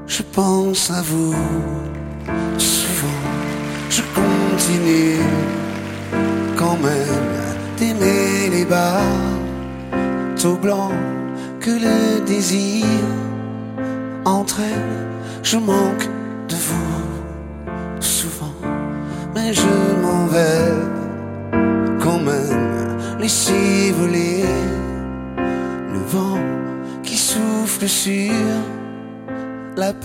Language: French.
je pense à vous. Souvent, je continue quand même d'aimer les bateaux blancs que le désir entraîne. Je manque de vous souvent, mais je m'en vais quand même laisser voler le vent qui souffle sur la